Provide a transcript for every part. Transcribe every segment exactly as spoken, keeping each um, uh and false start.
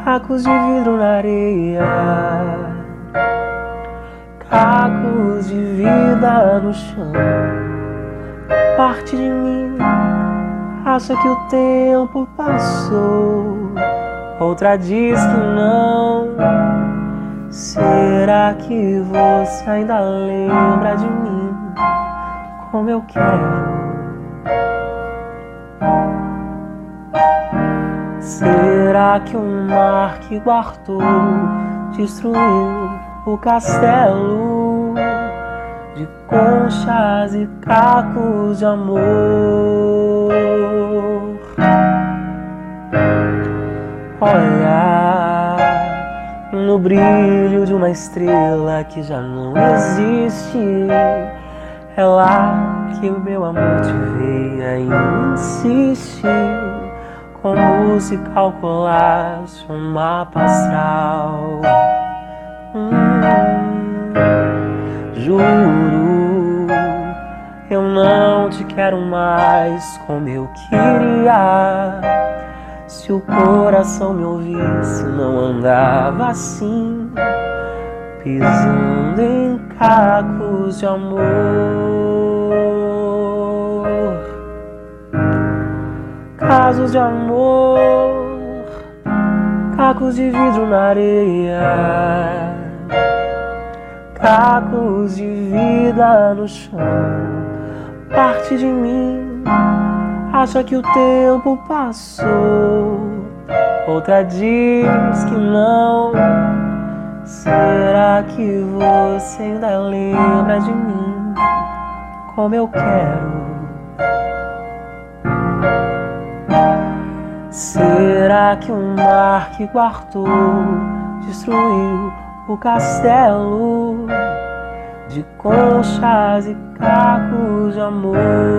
cacos de vidro na areia, cacos de vida no chão. Parte de mim acha que o tempo passou, outra diz que não. Será que você ainda lembra de mim como eu quero? Será que o mar que guardou destruiu o castelo de conchas e cacos de amor? Olhar no brilho de uma estrela que já não existe, é lá que o meu amor te vê e insiste. Como se calculasse um mapa astral. hum, Juro, eu não te quero mais como eu queria. Se o coração me ouvisse, não andava assim, pisando em cacos de amor. Casos de amor, cacos de vidro na areia, cacos de vida no chão. Parte de mim acha que o tempo passou, outra diz que não. Será que você ainda lembra de mim como eu quero? Será que o mar que guardou destruiu o castelo de conchas e cacos de amor?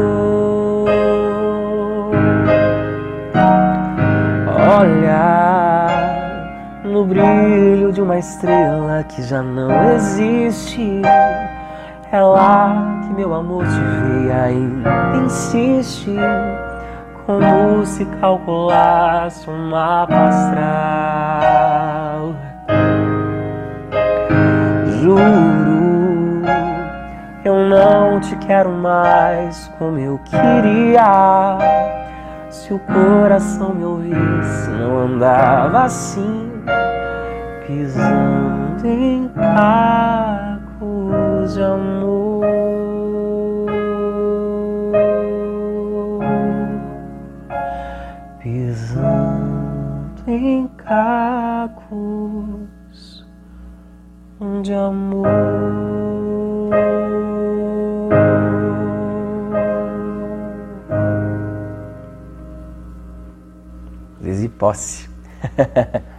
Olhar no brilho de uma estrela que já não existe, é lá que meu amor te vê e ainda insiste. Como se calculasse um mapa astral. Juro, eu não te quero mais como eu queria. Se o coração me ouvisse, não andava assim, pisando em cacos de amor. Pisando em cacos de amor. Zezé Posse.